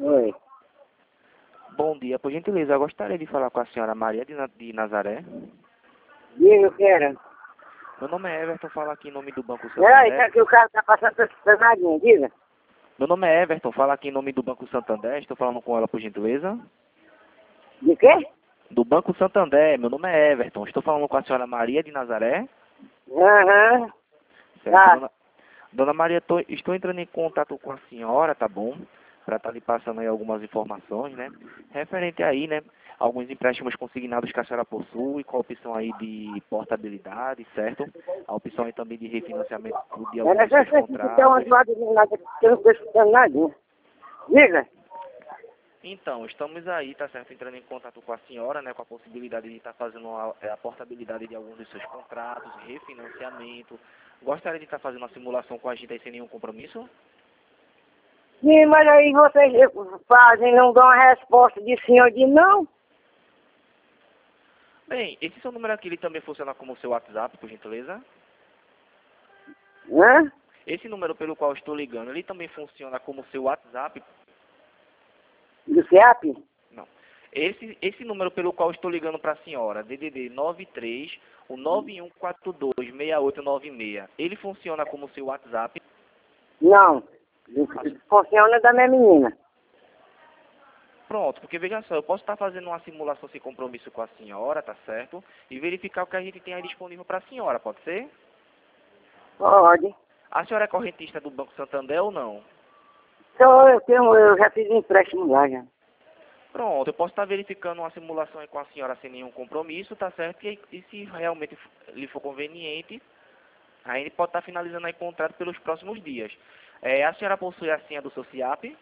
Oi. Bom dia, por gentileza, eu gostaria de falar com a senhora Maria de Nazaré. Diga o que era. Meu nome é Everton, falo aqui em nome do Banco Peraí, tá Santander. que o cara tá passando por danadinho, diga. Meu nome é Everton, falo aqui em nome do Banco Santander, estou falando com ela, por gentileza. De quê? Do Banco Santander, meu nome é Everton, estou falando com a senhora Maria de Nazaré. Aham. Certo, Tá. dona Maria, estou entrando em contato com a senhora, tá bom? Para estar lhe passando aí algumas informações, né? Referente aí, né? Alguns empréstimos consignados que a senhora possui, com a opção aí de portabilidade, certo? A opção aí também de refinanciamento de alguns Era dos só seus você que tem umas contratos. rodas de nada que eu não tô escutando nadinha. Diga. Então, estamos aí, tá certo? Entrando em contato com a senhora, né? Com a possibilidade de estar fazendo a portabilidade de alguns dos seus contratos, refinanciamento. Gostaria de estar fazendo uma simulação com a gente aí sem nenhum compromisso? Sim, mas aí vocês fazem, não dão a resposta de sim ou de não? Bem, esse seu número aqui, ele também funciona como seu WhatsApp, por gentileza? Hã? Esse número pelo qual eu estou ligando, ele também funciona como seu WhatsApp? Do CEAP? Não. Esse número pelo qual eu estou ligando para a senhora, DDD 93, o 91426896, ele funciona como seu WhatsApp? Não. Funciona da minha menina. Pronto, porque veja só, eu posso estar fazendo uma simulação sem compromisso com a senhora, tá certo? E verificar o que a gente tem aí disponível para a senhora, pode ser? Pode. A senhora é correntista do Banco Santander ou não? Então eu já fiz empréstimo lá já. Pronto, eu posso estar verificando uma simulação aí com a senhora sem nenhum compromisso, tá certo? E se realmente lhe for conveniente, a gente pode estar finalizando aí o contrato pelos próximos dias. A senhora possui a senha do seu CIAP?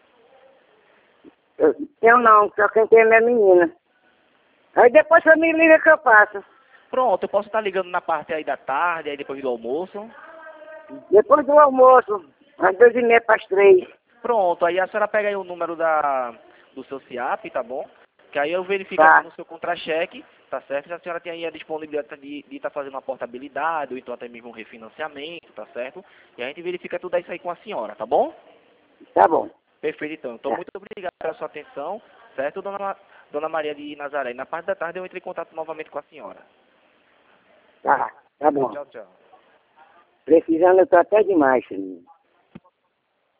Eu não, só quem tem é minha menina. Aí depois você me liga que eu passo. Pronto, eu posso estar ligando na parte aí da tarde, aí depois do almoço. Depois do almoço, às 2h30 para as 3. Pronto, aí a senhora pega aí o número do seu CIAP, tá bom? Que aí eu verifico aqui Tá, no seu contra-cheque, tá certo? Se a senhora tem aí a disponibilidade de estar fazendo uma portabilidade, ou então até mesmo um refinanciamento, tá certo? E a gente verifica tudo isso aí com a senhora, tá bom? tá bom. Perfeito, então. Então, Tá, muito obrigado pela sua atenção, certo, dona Maria de Nazaré? E na parte da tarde eu entrei em contato novamente com a senhora. tá bom. Tchau, tchau. Precisando eu tô até demais, filho.